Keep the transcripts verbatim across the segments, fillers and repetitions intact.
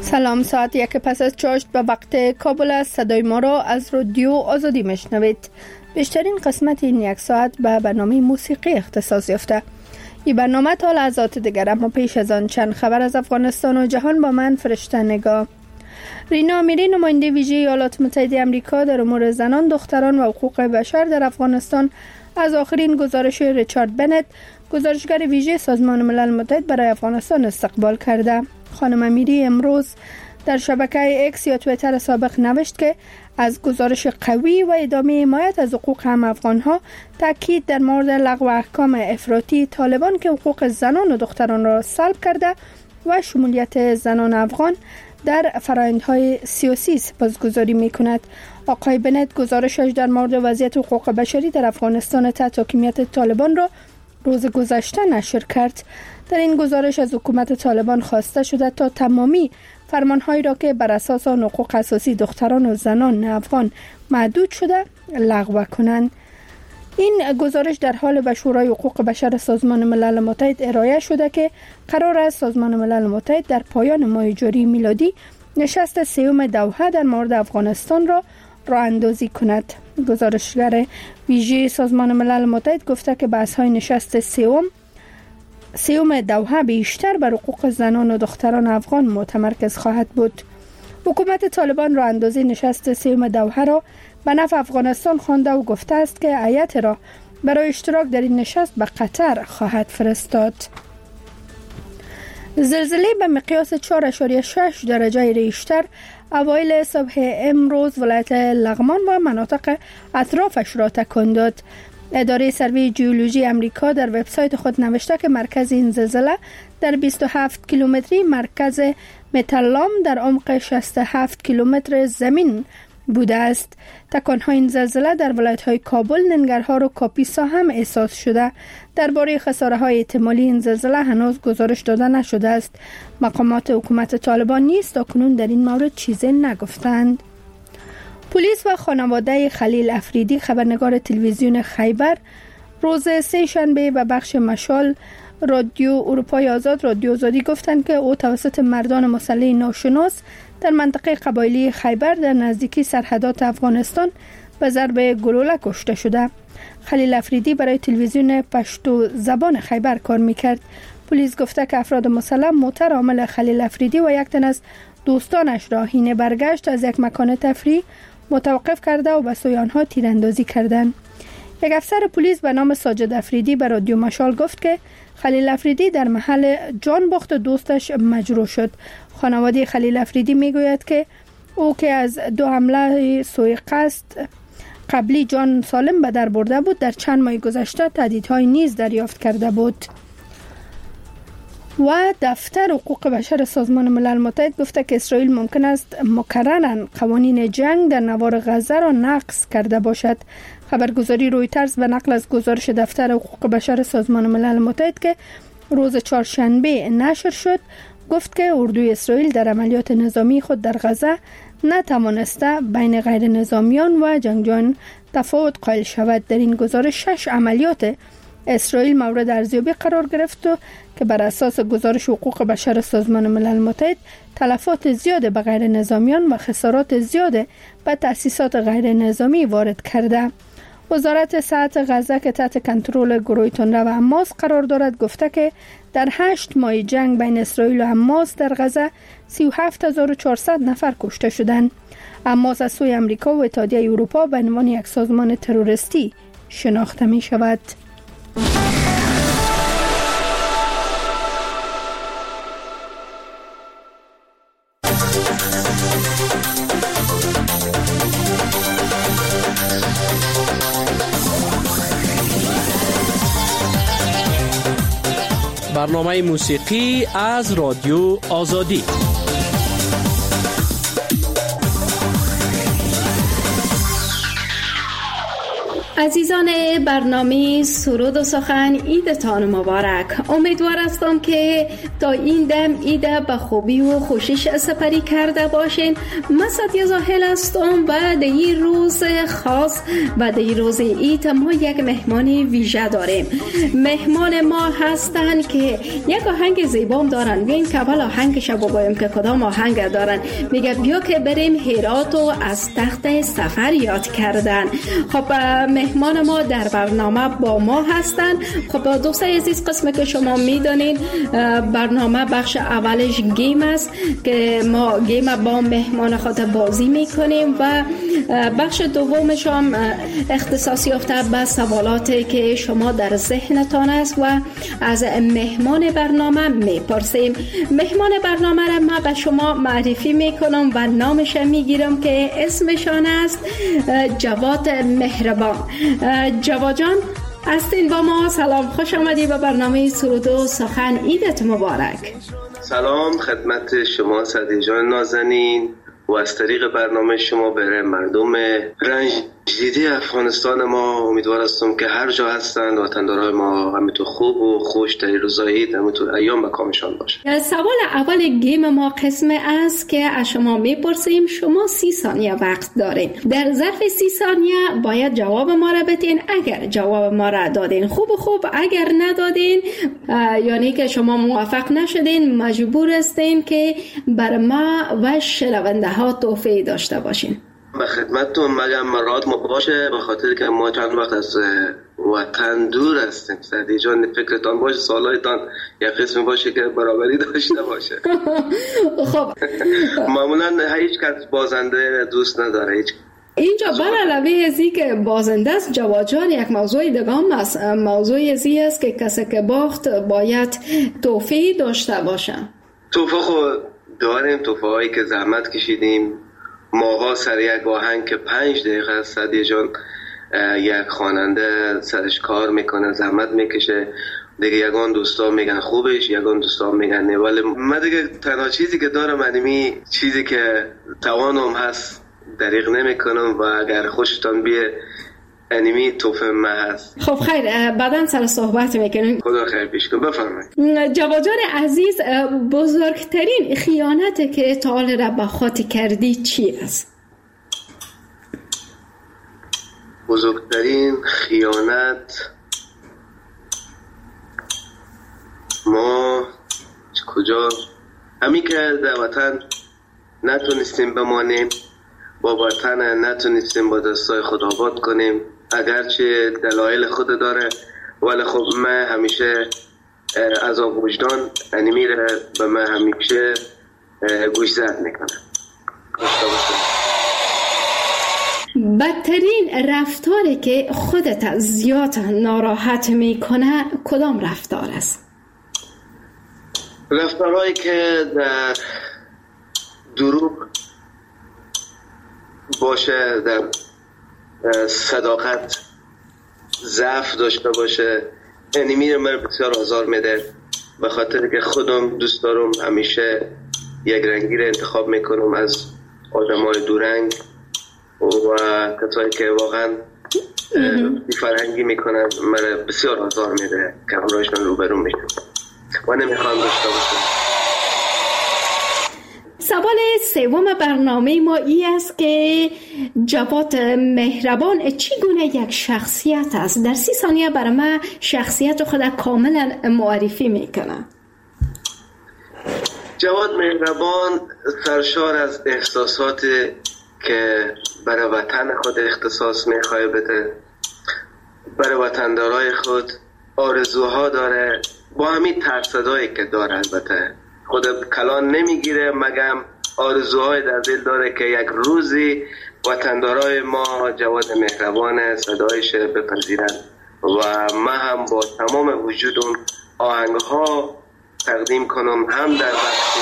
سلام، ساعت یک پس از چاشت به وقت کابل است. صدای ما را از رادیو آزادی میشنوید. بیشترین قسمت این یک ساعت به برنامه موسیقی اختصاص یافته. این برنامه تا لحظات دیگر، اما پیش از آن چند خبر از افغانستان و جهان با من فرشته نگاه. رینا امیری، نماینده ویژه ایالات متحده آمریکا در امور زنان، دختران و حقوق بشر در افغانستان، از آخرین گزارش ریچارد بنت، گزارشگر ویژه سازمان ملل متحد برای افغانستان استقبال کرده. خانم امیری امروز در شبکه اکس یا توییتر سابق نوشت که از گزارش قوی و ادامه حمایت از حقوق هم افغانها، تاکید در مورد لغو احکام افراطی طالبان که حقوق زنان و دختران را سلب کرده و شمولیت زنان افغان در فرآیندهای سیاسی سپاسگزاری می‌کند. آقای بنت گزارشش در مورد وضعیت حقوق بشری در افغانستان تحت حاکمیت طالبان را روز گذشته نشر کرد. در این گزارش از حکومت طالبان خواسته شده تا تمامی فرمانهایی را که بر اساس آن حقوق اساسی دختران و زنان افغان محدود شده لغو کنند. این گزارش در حال به شورای حقوق بشر سازمان ملل متحد ارائه شده که قرار است سازمان ملل متحد در پایان ماه جاری میلادی نشست سوم دوحه در مورد افغانستان را راه اندازی کند. گزارشگر ویژه سازمان ملل متحد گفته که بحث‌های نشست سوم سوم دوحه بیشتر بر حقوق زنان و دختران افغان متمرکز خواهد بود. حکومت طالبان راه اندازی نشست سوم دوحه را به نفع افغانستان خوانده و گفته است که هیئت را برای اشتراک در این نشست به قطر خواهد فرستاد. زلزله به مقیاس چهار اشاریه شش درجه ریشتر اوایل صبح امروز ولایت لغمان و مناطق اطرافش را تکان داد. اداره سروی ژئولوژی امریکا در وبسایت خود نوشته که مرکز این زلزله در بیست و هفت کیلومتری مرکز متلام در عمق شصت و هفت کیلومتر زمین بوده است. تکان‌های این زلزله در ولایت‌های کابل، ننگرهار و کاپیسا هم احساس شده. درباره خساره‌های احتمالی این زلزله هنوز گزارش داده نشده است. مقامات حکومت طالبان نیز تاکنون در این مورد چیزی نگفتند. پلیس و خانواده خلیل افریدی، خبرنگار تلویزیون خیبر، روز سه شنبه به بخش مشال رادیو اروپای آزاد رادیو آزادی گفتند که او توسط مردان مسلح ناشناس در منطقه قبایلی خیبر در نزدیکی سرحدات افغانستان به ضرب گلوله کشته شده. خلیل افریدی برای تلویزیون پشتو زبان خیبر کار میکرد. پلیس گفته که افراد مسلح موتر عامل خلیل افریدی و یک تن از دوستانش را حین برگشت از یک مکان تفریح متوقف کرده و به سوی آنها تیراندازی کردند. یک افسر پلیس به نام ساجد افریدی به رادیو مشال گفت که خلیل افریدی در محل جان باخت دوستش مجروح شد. خانواده خلیل افریدی میگوید که او که از دو حمله سوء قصد قبلی جان سالم به در برده بود، در چند ماه گذشته تهدیدهای نیز دریافت کرده بود. و دفتر حقوق بشر سازمان ملل متحد گفته که اسرائیل ممکن است مکرراً قوانین جنگ در نوار غزه را نقض کرده باشد. خبرگزاری رویترز به نقل از گزارش دفتر حقوق بشر سازمان ملل متحد که روز چهارشنبه نشر شد گفت که اردوی اسرائیل در عملیات نظامی خود در غزه نتوانسته بین غیر نظامیان و جنگجویان تفاوت قائل شود. در این گزارش شش عملیات اسرائیل مورد ارزیابی قرار گرفت و که بر اساس گزارش حقوق بشر سازمان ملل متحد تلفات زیاد به غیر نظامیان و خسارات زیاد به تأسیسات غیر نظامی وارد کرده. وزارت صحت غزه که تحت کنترل گروه تندرو حماس قرار دارد گفته که در هشت ماه جنگ بین اسرائیل و حماس در غزه سی و هفت هزار و چهارصد نفر کشته شدند. حماس از سوی آمریکا و اتحادیه اروپا به عنوان یک سازمان تروریستی شناخته می شود. برنامه موسیقی از رادیو آزادی. عزیزان برنامه سرود و سخن، ایدتان مبارک. امیدوار هستم که تا این دم ایده به خوبی و خوشش سپری کرده باشین. من ساتیا زاهل هستم و در این روز خاص و در این روز عید ما یک مهمان ویژه داریم. مهمان ما هستن که یک آهنگ زیبام دارن. بیاین که اول آهنگش بگویم که کدام آهنگ دارن. میگه بیا که بریم هرات و از تخت سفر یاد کردن. خب مهمان ما در برنامه با ما هستن. خب دوستای عزیز، قسمه که شما میدونین برنامه بخش اولش گیم است که ما گیم با مهمان خود بازی میکنیم و بخش دومش هم اختصاص یافته به سوالاتی که شما در ذهنتان است و از مهمان برنامه میپرسیم. مهمان برنامه را ما به شما معرفی میکنم و نامش میگیرم که اسمشان است جواد مهربان. جواد جان هستین با ما؟ سلام، خوش آمدی به برنامه سرود و سخن. عیدت مبارک. سلام خدمت شما سعدی جان نازنین و از طریق برنامه شما برای مردم رنج دیده افغانستان ما امیدوار هستم که هر جا هستند وطندارای ما همینطور خوب و خوش در روزای عید همینطور ایام مکامشان باشه. سوال اول گیم ما قسم است که از شما میپرسیم. شما سی ثانیه وقت دارین. در ظرف سی ثانیه باید جواب ما را بدین. اگر جواب ما را دادین خوب خوب، اگر ندادین یعنی که شما موافق نشدین مجبور هستین که بر ما و شنونده ها توفیق داشته باشین. به خدمتتون مگم مراد ما باشه به خاطر که ما چند وقت از وطن دور هستیم. سعدی جان فکرتان باشه سوالایتان یک قسم باشه که برابری داشته باشه. خب معمولا هیچ کس بازنده دوست نداره. هیچ اینجا بر علاوه ازی که بازنده است جواد جان یک موضوع دیگه هم است. موضوع ازی است که کسی که باخت باید توفیق داشته باشه. توفیق خود داریم، توفیق هایی که زحمت کشیدیم ماها سر یک آهنگ که پنج دقیقه است. سعدی جان یک خواننده سرش کار میکنه، زحمت میکشه، دیگه یگان دوستا میگن خوبش، یگان دوستا میگن نه. ولی من دیگه تنها چیزی که دارم انیمی چیزی که توانم هست دریغ نمیکنم و اگر خوشتان بیه انیمی توفه ما هست. خب خیر، بعداً سر صحبت میکنیم. خدا خیر پیش کن. بفرمایید. جواد جان عزیز، بزرگترین خیانت که تا حال را به خود کردی چی است؟ بزرگترین خیانت ما کجا همین که در وطن نتونستیم بمانیم، با وطن نتونستیم با دستای خود آباد کنیم، اگرچه دلایل خود داره ولی خب من همیشه از آب وجدان انیمی را به من همیشه گوشزد میکنم. بدترین رفتاری که خودت زیاد ناراحت میکنه کدام رفتار است؟ رفتارهایی که در دروغ باشه، در صداقت ضعف داشته باشه، انیمی رو من بسیار آزار میده. به خاطر که خودم دوست دارم همیشه یک رنگی رو انتخاب میکنم از آدمای دورنگ و کسایی که واقعا بی‌فرهنگی میکنن من بسیار آزار میده که همراهشون روبرو میشم و نمیخوام داشته باشم. سوال سوم برنامه ما ای است که جواد مهربان چگونه یک شخصیت است؟ در سی ثانیه برای ما شخصیت خود کاملا معرفی میکنه. جواد مهربان سرشار از احساسات که برای وطن خود اختصاص میخواه بده، برای وطندارای خود آرزوها داره، با همین ترصدایی که داره البته خود کلان نمیگیره مگم آرزوهای در دل داره که یک روزی وطندارای ما جواد مهربان صدایش بپذیرن و من هم با تمام وجودم آهنگها تقدیم کنم هم در وقت.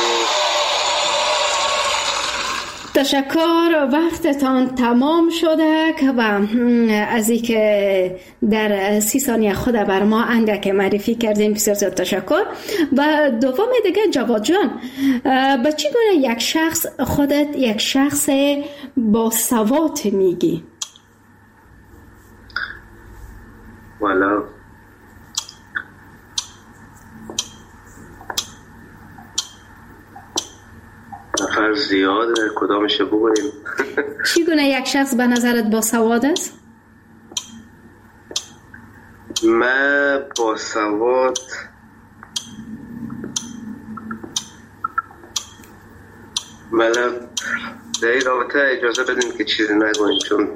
تشکر، وقتتان تمام شده و از این که در سی ثانیه خود بر ما اندک معرفی کردین بسیار زیاد تشکر. و دوم دیگه جواد جان، به چی گونه یک شخص خودت یک شخص با سواد میگی؟ والا نفر زیاده، کدامش بگویم؟ چی گونه یک شخص به نظرت با سواد است؟ من با سواد ملم در این رابطه اجازه بدین که چیزی نگویم، چون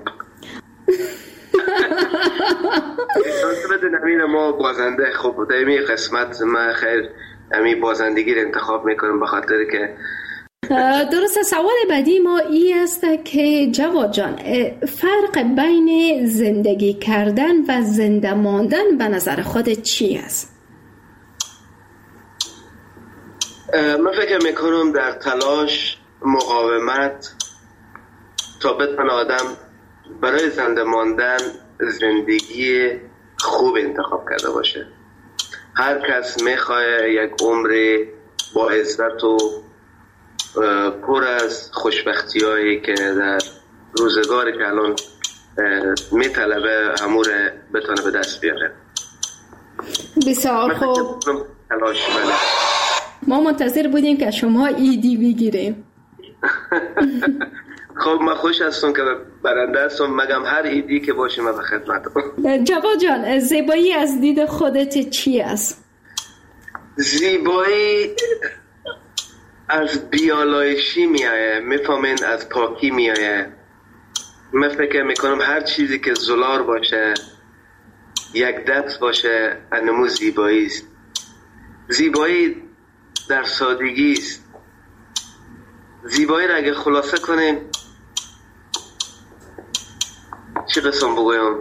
اجازه بدین امین ما بازنده خب در این قسمت من خیر امین بازندگی رو انتخاب میکنم، به خاطر که درسته. سوال بعدی ما ای است که جواد جان، فرق بین زندگی کردن و زنده ماندن به نظر خودت چی است؟ من فکر میکنم در تلاش مقاومت تا بتونه آدم برای زنده ماندن زندگی خوب انتخاب کرده باشه. هر کس میخواه یک عمر با عزت و پر از خوشبختی هایی که در روزگاری که الان میطلبه امور بتونه به دست بیاره. بسیار خوب. ما منتظر بودیم که شما ایدی بگیریم. خب من خوش هستم که برنده هستم، مگم هر ایدی که باشه من به خدمتم. جواد جان، زیبایی از دید خودت چی است؟ زیبایی از بیالایشی میایه، میفهمین، از پاکی میایه. من فکر میکنم هر چیزی که زلال باشه، یک دست باشه، انمو زیبایی است. زیبایی در سادگی است. زیبایی را اگه خلاصه کنیم چی قسم بگویم؟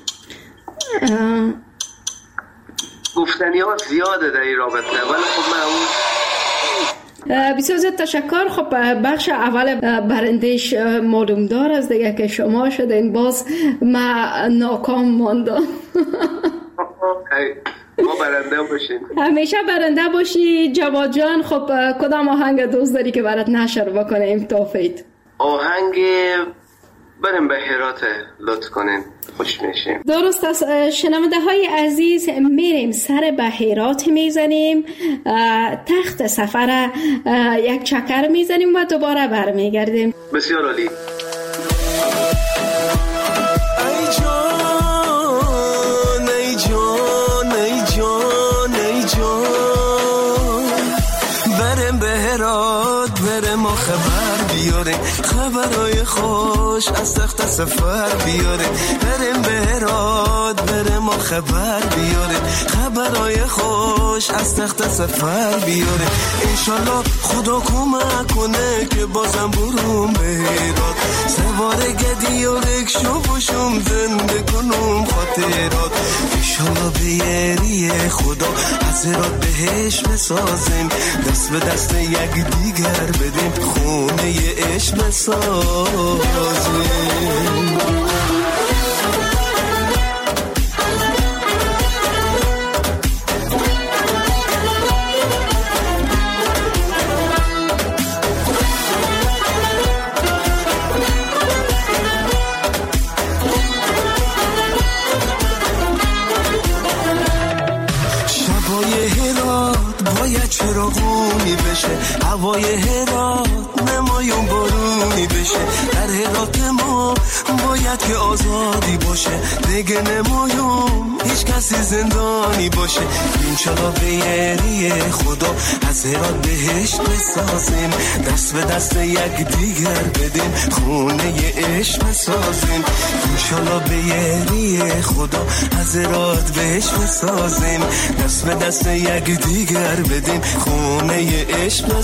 گفتنی ها زیاده در این رابطه، ولی خب من اون بسیار زیاد تشکر. خب بخش اول برندش معلوم دار از دیگه که شما شدین، باز من ناکام ماندم. ما برنده باشیم، همیشه برنده باشی جواد جان. خب کدام آهنگ دوست داری که برات نشر بکنیم توفید؟ آهنگ بریم به هرات لطف کنین، خوش میشیم. درست است. شنونده های عزیز، میریم سر به هرات میزنیم، تخت سفر یک چکر میزنیم و دوباره برمیگردیم. بسیار عالی. خبرای خوش از تخت سفر بیاره، بریم به هرات بریم ما خبر بیاره، خبرای خوش از تخت سفر بیاره. انشالله خدا کمک کنه که بازم برون به هرات، سوار گدی و رکشو باشم زنده کنم خاطرات. انشالله بیاری خدا از هرات بهش بسازیم، دست به دست یک دیگر بدیم، خونه عشق بسازیم. شبای هرات باید چراغونی بشه، هوای هرات نمایون بارونی بشه، در هرات ما باید که آزادی باشه، دیگه نمایون هیچ کسی زندانی باشه. انشالله بیاری خدا از هرات بهشت بسازیم، دست به دست یک دیگر بدیم، خونه عشق بسازیم. انشالله بیاری خدا از هرات بهشت بسازیم، دست به دست یک دیگر بدیم، خونه عشق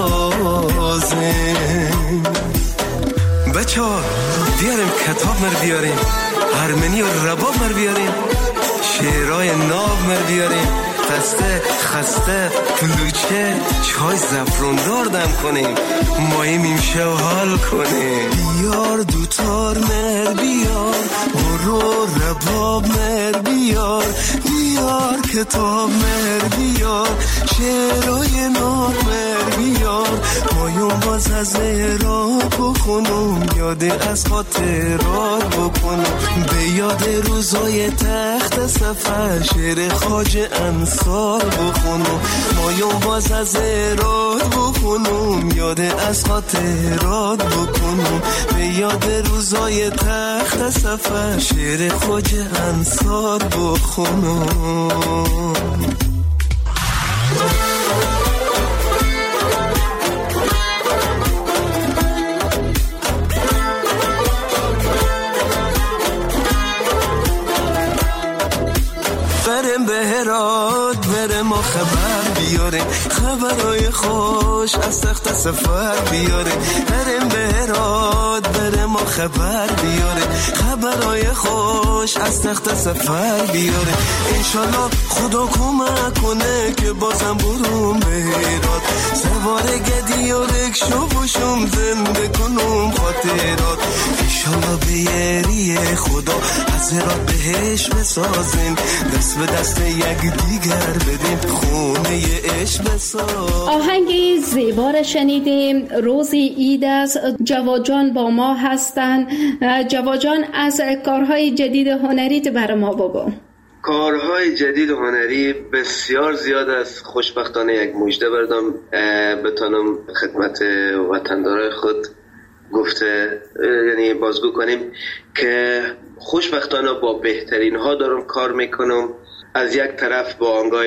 بسازیم. بچه ها بیاریم کتاب مر بیاریم، هرمنی و رباب مر بیاریم، شعرهای ناب مر بیاریم، خسته خسته کلوچه چای زفروندار دم کنیم، ماییم این شو حال کنیم. بیار دوتار مر بیار، برو رباب مر بیار، بیار بیار کتاب مر بیار شعرهای نور مر بیار مایون باز از ایراد بخونم یاد از خاطرات بکنم به یاد روزای تخت سفر شعر خواجه انصار بخونم مایون باز از ایراد بخونم یاد از خاطرات بکنم به یاد روزای تخت سفر شعر خواجه انصار بخونم برم به هرات برم و خبر بیاره خبرای خوش از تخت سفر بیاره برم به هرات برم و خبر بیاره خبرای خوش از تخت سفر بیاره انشالله خدا کمک کنه که بازم برم به هرات سوار گدی و رکشو باشم زنده کنم خاطرات انشالله به یری خدا از هرات بهش بسازیم دست به دست یک دیگر بدیم خونه عشق بساز. آهنگی زیبا را شنیدیم. روزی عید است. جواد جان با ما هستن. جواد جان از کارهای جدید هنریت برای ما بگو. کارهای جدید هنری بسیار زیاد است. خوشبختانه یک مژده بردم بتانم خدمت وطندارای خود گفته یعنی بازگو کنیم که خوشبختانه با بهترین ها دارم کار میکنم. از یک طرف با آنگاه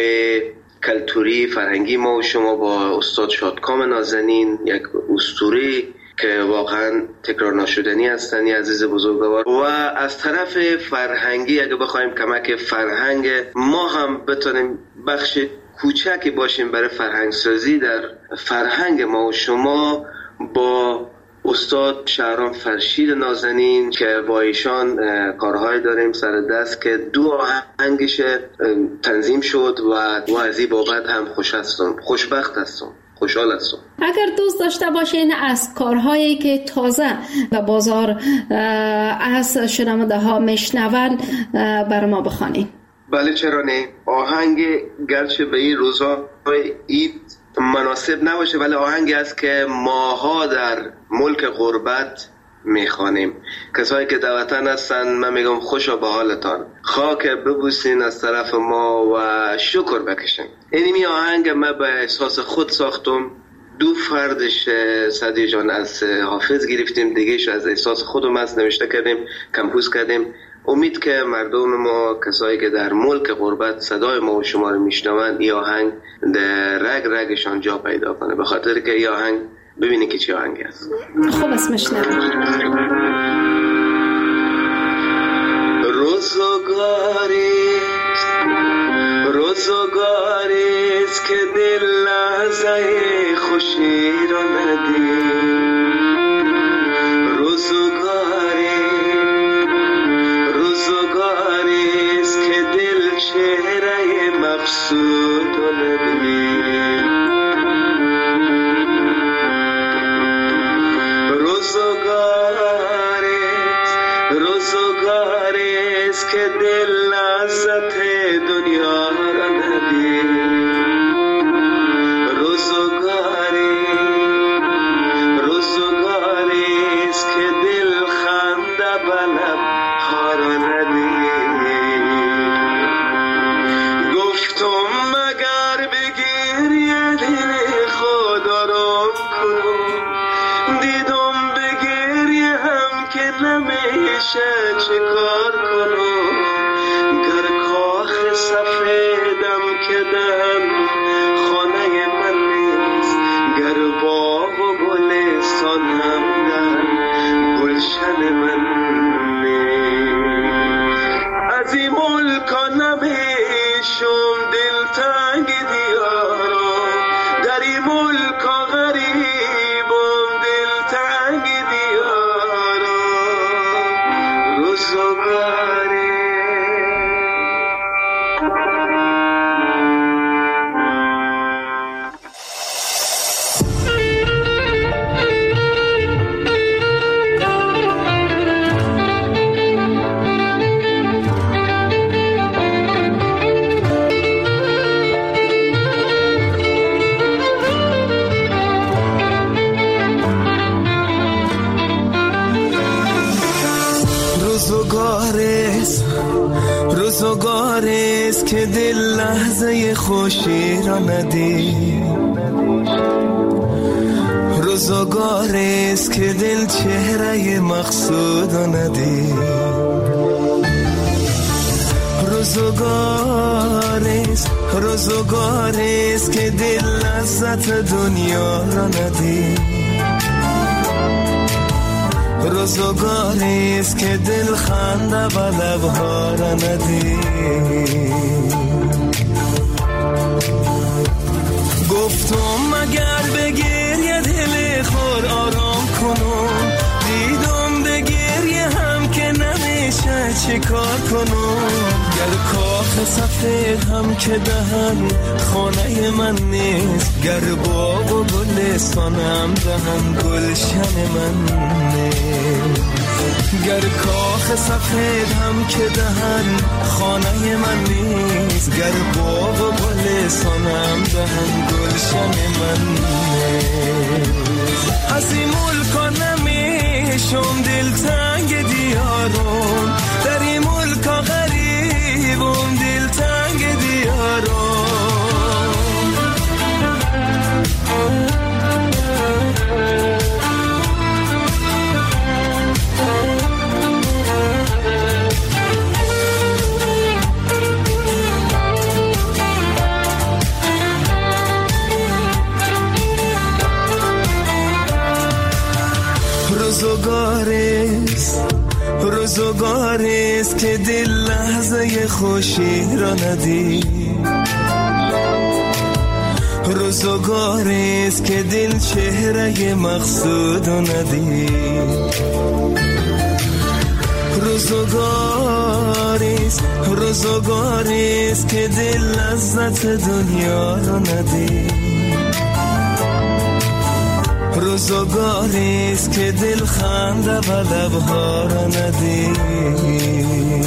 کلتوری فرهنگی ما و شما با استاد شادکام نازنین یک اسطوره که واقعا تکرار نشدنی هستنی عزیز بزرگوار و از طرف فرهنگی اگه بخوایم کمک فرهنگ ما هم بتونیم بخش کوچکی باشیم برای فرهنگ سازی در فرهنگ ما و شما با استاد شهرام فرشید نازنین که با ایشان کارهای داریم سر دست که دو آهنگش تنظیم شد و از این بابت هم خوش هستم خوشبخت هستم خوشحال هستم. اگر دوست داشته باشین از کارهایی که تازه به بازار از شنونده ها میشنون بر ما بخوانید. بله چرا نه. آهنگ گرچه به این روزهای عید مناسب نباشه ولی آهنگی است که ماها در ملک غربت میخوانیم. کسایی که در وطن هستن من میگم خوشا به حالتان خاک ببوسین از طرف ما و شکر بکشین. اینمی آهنگ من به احساس خود ساختم. دو فردش سعدی جان از حافظ گرفتیم دیگهش از احساس خودم از نوشته کردیم کمپوز کردیم. امید که مردم ما کسایی که در ملک غربت صدای ما و شما رو میشنون این آهنگ در رگ رگشان جا پیدا کنه به خاطر که این آهنگ ببینید که چی آهنگی است. خوب اسمش نمید. روزگاریست روزگاریست که دل لحظه خوشی را ندید. روزگاریست که دل چهره مقصود را ندید. روزگاریست روزگاریست که دل لذت دنیا را ندید. روزگاریست روزگاریست که دل خنده به لب ها را ندید. گفتم مگر بگیری دل خود آرام کن دیدم بگیری هم که نمیشه چه کار کنم. گر کاخ سفیدم که دم خانه من نیست گر باغ و گلستان هم در گلشن من نیست. از این ملکا نمیشم دلتنگ دیارا در این ملکا غریبم دلتنگ دیارا. روزگاری روزگاریست که دل لحظه خوشی را ندید، روزگاریست که دل چهره مقصود را ندید، روزگاریست روزگاریست که دل لذت دنیا را ندید، روزگاریست که دل خنده و لبها را ندید. گفتم مگر به گریه دل خور آرام کنم، دیدم به گریه هم که نمیشه چه کار کنم، گر کاخ سفید هم که دهن خانه من نیست، گر باغ و گلستانم دهن گلشن من نیست، گر کاخ سفید هم که دهن خانه من نیست، گر باغ و گلستانم دهن گلشن من نیست. از این ملکا نمیشم دلتنگ دیارم، در این ملکا غریبم دلتنگ دیارم. روزگاریست روزگاریست که دل لحظه خوشی را ندید، روزگاریست که دل چهره مقصود را ندید، روزگاریست روزگاریست که دل لذت دنیا را ندید، روزگاریست که دل خنده و لبها را ندید.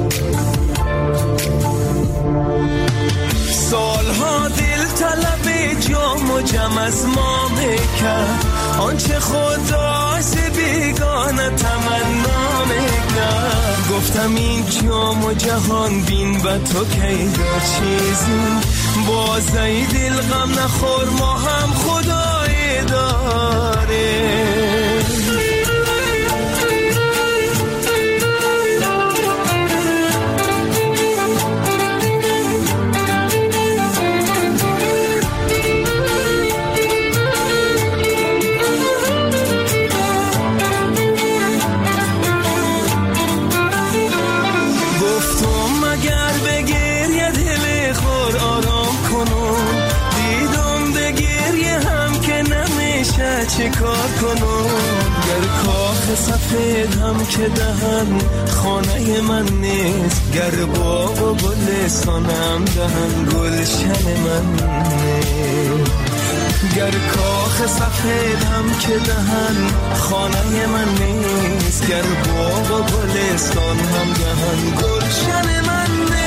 سالها دل طلب جام و جم از ما میکرد، آنچه خداش بیگانه تمنا میکرد. گفتم این جام و جهان بین و تو کیدا چیزی، باز ای دل غم نخور ما هم خدای داره. چه کار کنم، گر کاخ سفید هم که دهن خانه من نیست، گر باغ و گلستانم دهن گلشن من نیست، گر کاخ سفید هم که دهن خانه من نیست، گر باغ و گلستان هم دهن گلشن من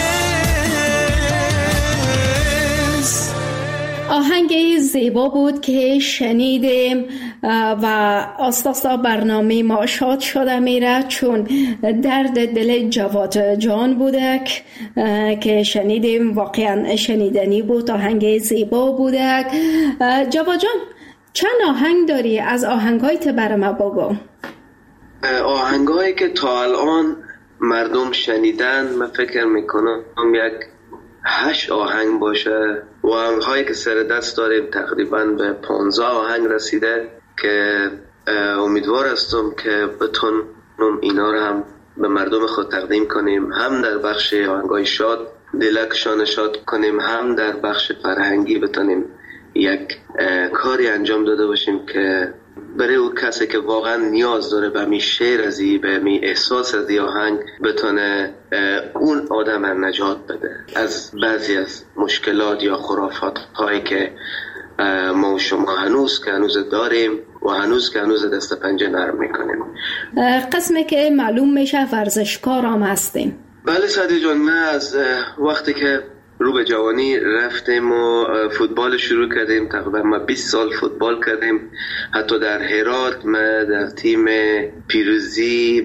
نیست. آهنگ زیبا بود که شنیدیم و آستاستا برنامه ما شاد شده میره، چون درد دل جواد جان بودک که شنیدیم، واقعا شنیدنی بود، آهنگ زیبا بودک. جواد جان چند آهنگ داری؟ از آهنگایت برام بگو. آهنگایی که تا الان مردم شنیدن من فکر میکنم یک هشت آهنگ باشه و آهنگ‌هایی که سر دست داریم تقریبا به پانزده آهنگ رسیده که امیدوار هستم که بتونم اینا رو هم به مردم خود تقدیم کنیم، هم در بخش آهنگ‌های شاد دلکشان شاد کنیم، هم در بخش فرهنگی بتونیم یک کاری انجام داده باشیم که برای اون کسی که واقعا نیاز داره به می شعر ازی، به می احساس ازی آهنگ، بتونه اون آدم نجات بده از بعضی از مشکلات یا خرافات هایی که ما و شما هنوز که هنوز داریم و هنوز که هنوز دست پنجه نرم میکنیم. قسمی که معلوم میشه ورزشکار هم هستیم. بله سعدی جان، من از وقتی که رو به جوانی رفتیم و فوتبال شروع کردیم، تقریبا ما بیست سال فوتبال کردیم. حتی در هرات ما در تیم پیروزی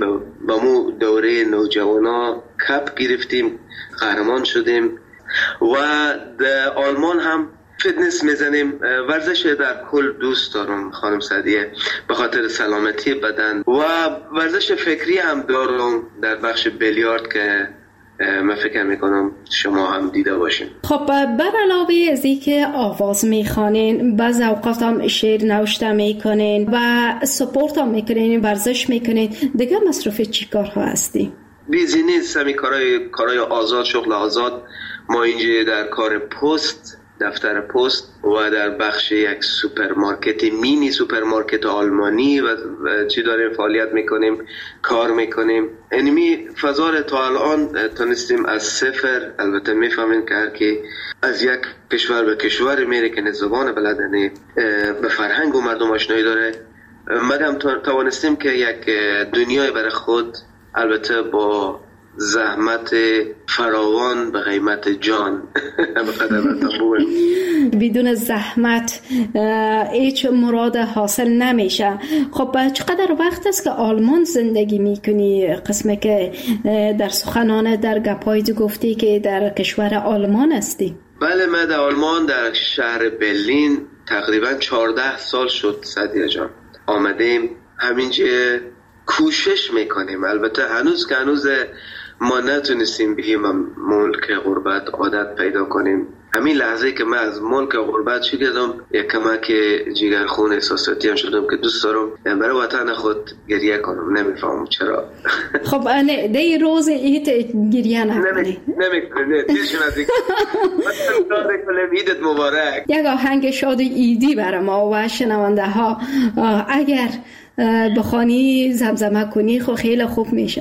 با مو دوره نوجوانا کپ گرفتیم، قهرمان شدیم و در آلمان هم فیتنس میزنیم. ورزش در کل دوست دارم خانم سعدیه، به خاطر سلامتی بدن، و ورزش فکری هم دارم در بخش بیلیارد که من فکر میکنم شما هم دیده باشین. خب بر علاوه از اینکه آواز میخوانین، بعض اوقات هم شعر نوشته میکنین و سپورت هم میکنین، ورزش میکنین، دیگه مصروف چی کارها هستی؟ بیزی نیست، همین کارهای کارهای آزاد، شغل آزاد. ما اینجا در کار پست، دفتر پست و در بخش یک سوپرمارکت، مینی سوپرمارکت آلمانی و چی داریم فعالیت میکنیم، کار میکنیم. اینمی فضا تا الان تونستیم از صفر، البته میفهمین که هر کی از یک کشور به کشور میره که زبان بلدنه، به فرهنگ و مردم آشنایی داره، مدام توانستیم که یک دنیای برای خود، البته با زحمت فراوان به قیمت جان بدون زحمت هیچ مراد حاصل نمیشه. خب چقدر وقت است که آلمان زندگی میکنی؟ قسمه که در سخنان در گپایت گفتی که در کشور آلمان هستی. بله، من در آلمان در شهر برلین تقریبا چهارده سال شد سعدیه جان آمدیم. همینجا کوشش میکنیم، البته هنوز که هنوز ما نتونستیم بهیم ملک غربت عادت پیدا کنیم. همین لحظه که من از ملک غربت شدم، یک کمک جگرخون احساساتی هم شدم که دوست دارم برای وطن خود گریه کنم. نمیفهمم چرا. خب نه دی روز ایت گریه نکنی؟ نمیکنه، تیشون از این ایدت مبارک. یک آهنگ شاد ایدی برای ما و شنونده ها اگر بخوانی زمزمه کنی خب خیلی خوب میشه.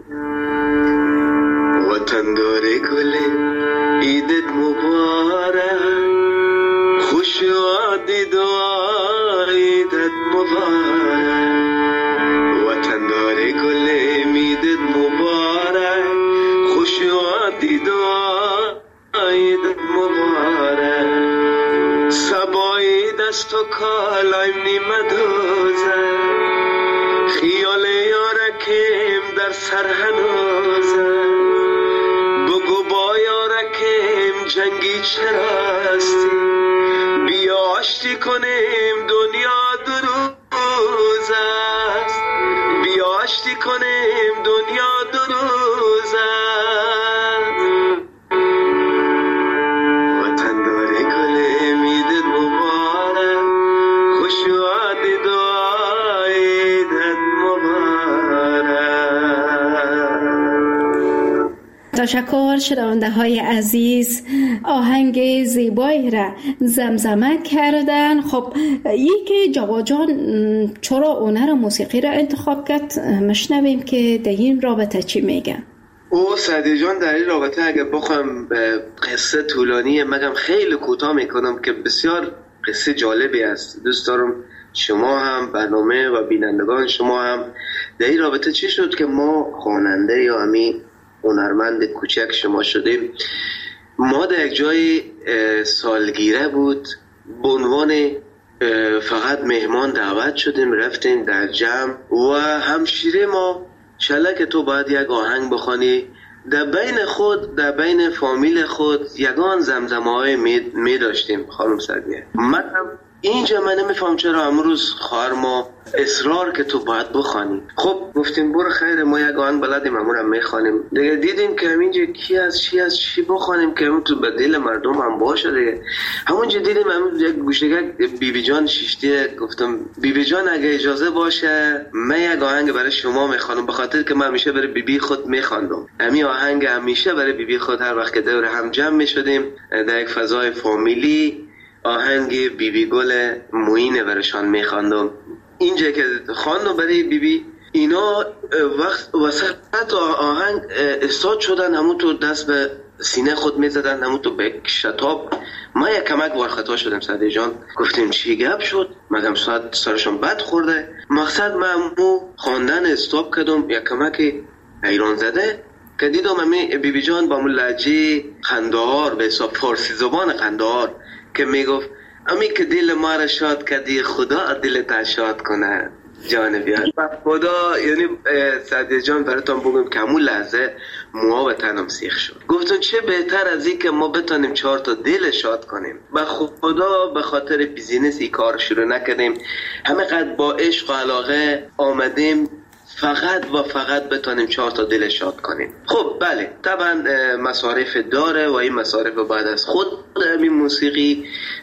وطن داره گل عیدت مبارک، خوش عادی دعا عیدت مبارک. وطن داره گل عیدت مبارک، خوش عادی دعا عیدت مبارک. سبایی دست و کالایم نیمه دوزه، خیال یارکیم در سر هنوزه. بگو با یارکیم جنگی چرا هستی، بیا آشتی کنیم دنیا دو روز است. بیا آشتی کنیم دنیا دو روز است. وطن داره گل عیدت مبارک، خوش عادی دعا عیدت مبارک. تشکر شنونده های عزیز، آهنگ زیبایی را زمزمه کردن. خب یکی جواد جان چرا هنر موسیقی را انتخاب کرد؟ مشنویم که در این رابطه چی میگن. او سعدی جان در این رابطه اگر بخوام قصه طولانیه مگم خیلی کوتاه میکنم که بسیار قصه جالبی است. دوست دارم شما هم برنامه و بینندگان شما هم در این رابطه چی شد که ما خواننده یا همی هنرمند کوچک شما شدیم. ما در یک جای سالگیره بود، به عنوان فقط مهمان دعوت شدیم، رفتیم در جمع و همشیره ما شله که تو باید یک آهنگ بخوانی. در بین خود، در بین فامیل خود یگان زمزمه های می, می داشتیم خانم سعدیه. من اینجا من نمیفهم چرا امروز خواهر ما اصرار که تو باید بخوانی. خب گفتیم برو خیره، ما یک آهنگ بلدیم امور هم میخوانیم. دیگه دیدیم که همینجا کی از چی از چی بخوانیم که همون تو به دل مردم هم باشه دیگه. همونجا دیدیم همون یک گوشتگه بی بی جان شیشتیه. گفتم بی بی جان اگه اجازه باشه من یک آهنگ برای شما میخوانم، به خاطر که من همیشه برای بی بی خود میخواندم. همین آهنگ همیشه برای بی بی خود هر وقت که دور هم جمع میشدیم در یک فضای فامیلی آهنگ بی بی گل موینه برشان میخواندم. اینجا که خواندم برای بی بی، اینا وقت وسط آهنگ استاد شدن، همون تو دست به سینه خود میزدن، همون تو به شتاب. ما یک کمک وارخطا شدیم سعدی جان، گفتیم چی گپ شد؟ مگم ساعت سرشون بد خورده؟ مقصد من همون خواندن استاب کردم، یک کمک حیران زده که دیدم همین بی بی جان با ملجه قندهار به حساب فارسی زبان قندهار که میگفت امی که دل ما را شاد کردی خدا دلت شاد کنه. جان بیاد خدا. یعنی سعدیه جان براتون بگم که همون لحظه موها به تنم سیخ شد. گفتن چه بهتر از این که ما بتونیم چهار تا دل شاد کنیم. به خدا به خاطر بیزینس این کار شروع نکردیم، همه قد با عشق و علاقه آمدیم فقط و فقط بتونیم چهار تا دل شاد کنیم. خب بله طبعا مصارف داره و این مصارف بعد از خود همین موسیقی.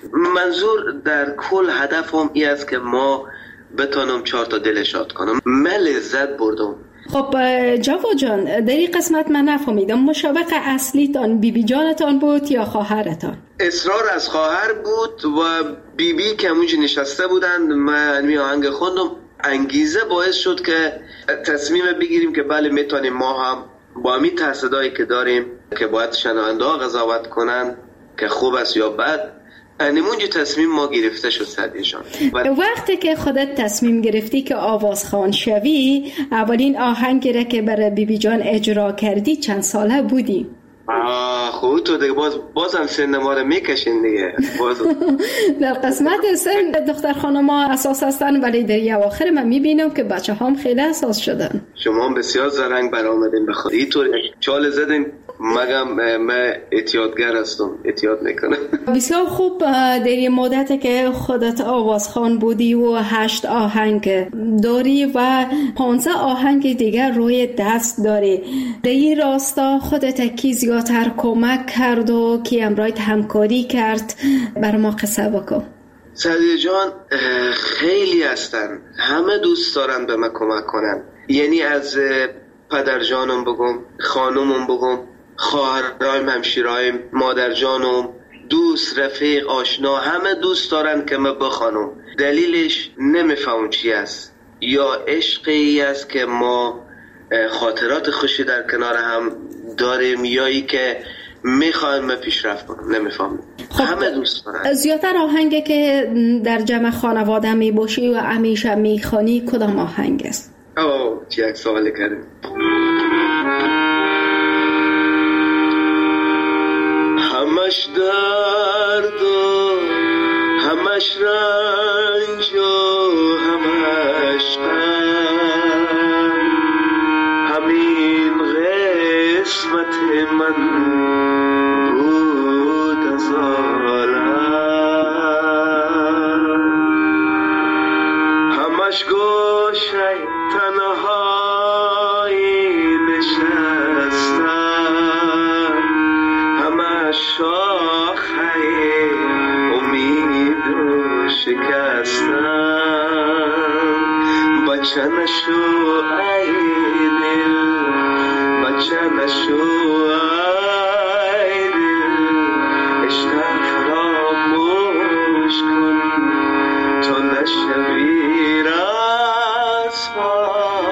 منظور در کل هدفم این است که ما بتونم چهار تا دل شاد کنم. من لذت بردم. خب جواد جان، در این قسمت من نفهمیدم مشابق اصلیتان بی بی جانتان بود یا خواهرتان؟ اصرار از خواهر بود و بی بی که همونجا نشسته بودن. من می آهنگ خوندم، انگیزه باعث شد که تصمیم بگیریم که بله میتونیم ما هم با همین تصدایی که داریم که باید شنونده ها قضاوت کنن که خوب است یا بد، انمونجا تصمیم ما گرفته شد سعدیه جان. وقتی که خودت تصمیم گرفتی که آوازخوان شوی، اولین آهنگی را که برای بی بی جان اجرا کردی چند ساله بودی؟ آه خوب تو دیگه باز بازم سن ما رو میکشین دیگه باز. در قسمت سن دختر خانم ها اساس هستن، ولی در یه آخر من میبینم که بچه هم خیلی اساس شدن. شما هم بسیار زرنگ برآمدین بخواد اینطور چال زدین. مگم من اعتیادگر هستم، اعتیاد میکنم. بسیار خوب. در این مدت که خودت آوازخوان بودی و هشت آهنگ داری و پانزده آهنگ دیگر روی دست داری، در این راستا خودت کی زیادتر کمک کرد و کی امرایت همکاری کرد؟ بر ما قصه بکن. سعدیه جان خیلی هستن، همه دوست دارن به من کمک کنن. یعنی از پدر جانم بگم، خانومم بگم، خواهرایم، همشیرایم، مادر جانم، دوست، رفیق، آشنا، همه دوست دارن که من بخوانم. دلیلش نمیفهم چی است، یا عشقی است که ما خاطرات خوشی در کنار هم داریم، یا ای که میخوایم من پیشرفت کنم. نمیفهم. خب همه دوست دارن. زیادتر آهنگی که در جمع خانواده می باشی و همیشه میخوانی کدام آهنگ است؟ اوه چه یک سوالی کردیم. همش درد و همش رنج و همش غم، همین قسمت من بود از عالم. همش گوشه تنهایی نشستم، همش شاخه امید و شکستم. بچه نشو ای دل، بچه نشو ای دل، عشق فراموش کن تو نشوی رسوا،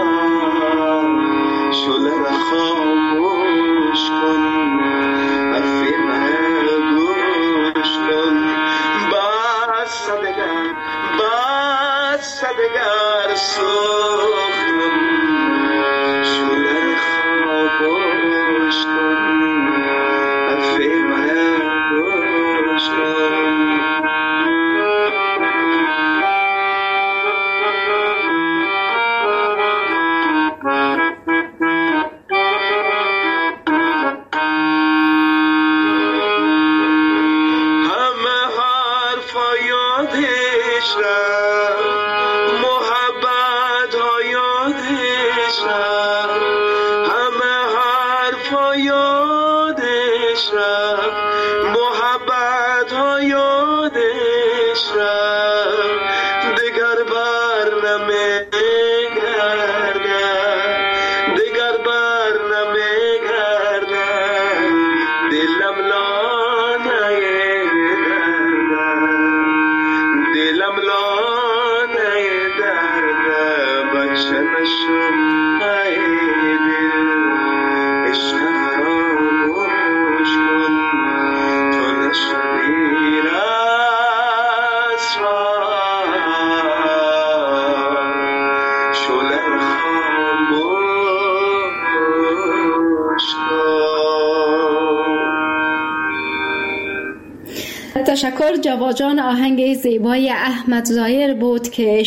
شله را خاموش کن حرفی من گوش کن. بس دگر بس دگر سوختم، شله را خاموش کن حرفی من گوش کن. Try تشکر جواد جان. آهنگ زیبای احمد ظاهر بود که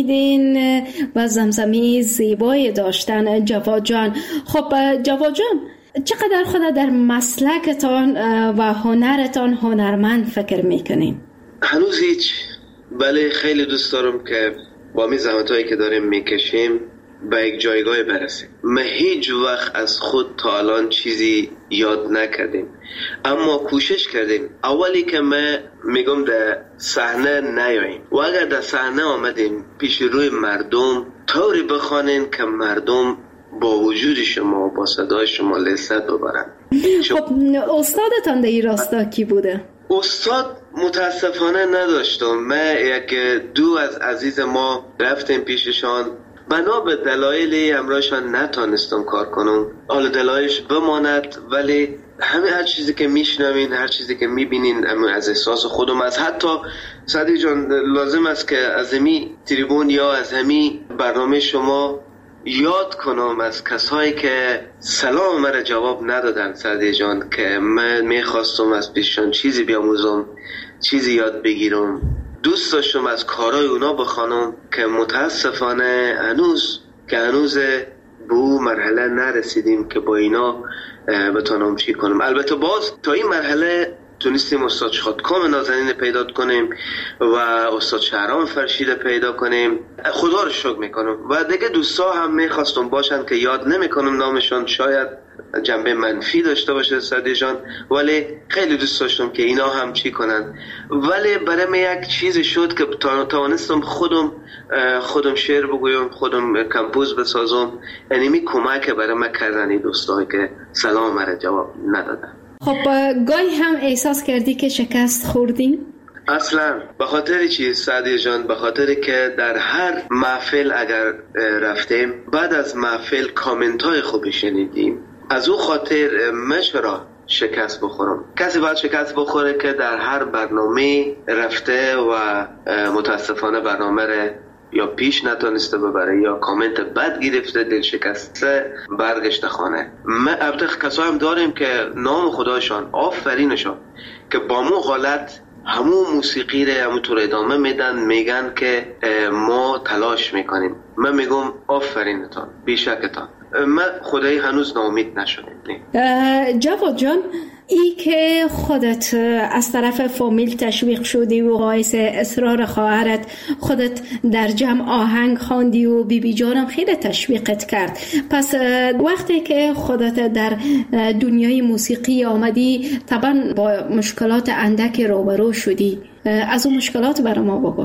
شنیدین و زمزمه زیبای داشتن جواد جان. خب جواد جان، چقدر خود در مسلکتان و هنرتان هنرمند فکر میکنین؟ هنوز هیچ، ولی خیلی دوست دارم که با می زحمتایی که داریم میکشیم به یک جایگاه برسیم. ما هیچ وقت از خود تا الان چیزی یاد نکردیم، اما کوشش کردیم اولی که ما میگم در صحنه نیاییم و اگر در صحنه آمدیم پیش روی مردم طوری بخوانیم که مردم با وجود شما با صدای شما لذت ببرن. خب استادتان در این راستا کی بوده؟ استاد متاسفانه نداشتم. من یک دو از عزیز ما رفتیم پیششان، بنا به دلایلی همراهشان نتانستم کار کنم. حالا دلایلش بماند، ولی همه هر چیزی که میشنوین، هر چیزی که میبینین از احساس خودم، از حتی سعدی جان لازم است که از همی تریبون یا از همی برنامه شما یاد کنم از کسایی که سلام مرا جواب ندادن سعدی جان، که من میخواستم از پیششان چیزی بیاموزم، چیزی یاد بگیرم. دوست داشتم از کارهای اونا بخوانم که متاسفانه هنوز که هنوز به اون مرحله نرسیدیم که با اینا بتونم چی کنم. البته باز تا این مرحله تونستیم استاد شادکام نازنین پیدا کنیم و استاد شهرام فرشید پیدا کنیم. خدا رو شکر میکنم و دیگه دوستا هم میخواستم باشن که یاد نمیکنم نامشون، شاید جنبه منفی داشته باشه سعدی جان، ولی خیلی دوست داشتم که اینا هم چی کنن. ولی برای من یک چیزی شد که توانستم خودم خودم شعر بگویم، خودم کمپوز بسازم. یعنی می کمک برای من کردن این دوستایی که سلام مرا جواب ندادن. خب گاهی هم احساس کردی که شکست خوردین؟ اصلا به خاطر چی سعدی جان؟ به خاطر که در هر محفل اگر رفتیم بعد از محفل کامنت های خوبی شنیدیم، از او خاطر مشورا شکست بخورم. کسی باید شکست بخوره که در هر برنامه رفته و متاسفانه برنامه رو یا پیش نتونسته ببره یا کامنت بد گرفته، دل شکسته برگشته خانه. ما البته کسا هم داریم که نام خدایشان آفرینشان که با مو حالت همون موسیقی رو همونطور ادامه میدن، میگن که ما تلاش میکنیم. من میگم آفرینتان، بیشکتان. من خدایی هنوز ناامید نشدیم. جواد جان، ای که خودت از طرف فامیل تشویق شدی و باعث اصرار خواهرت خودت در جمع آهنگ خواندی و بی بی جانم خیلی تشویقت کرد، پس وقتی که خودت در دنیای موسیقی آمدی طبعا با مشکلات اندک روبرو شدی. از اون مشکلات برای ما بگو.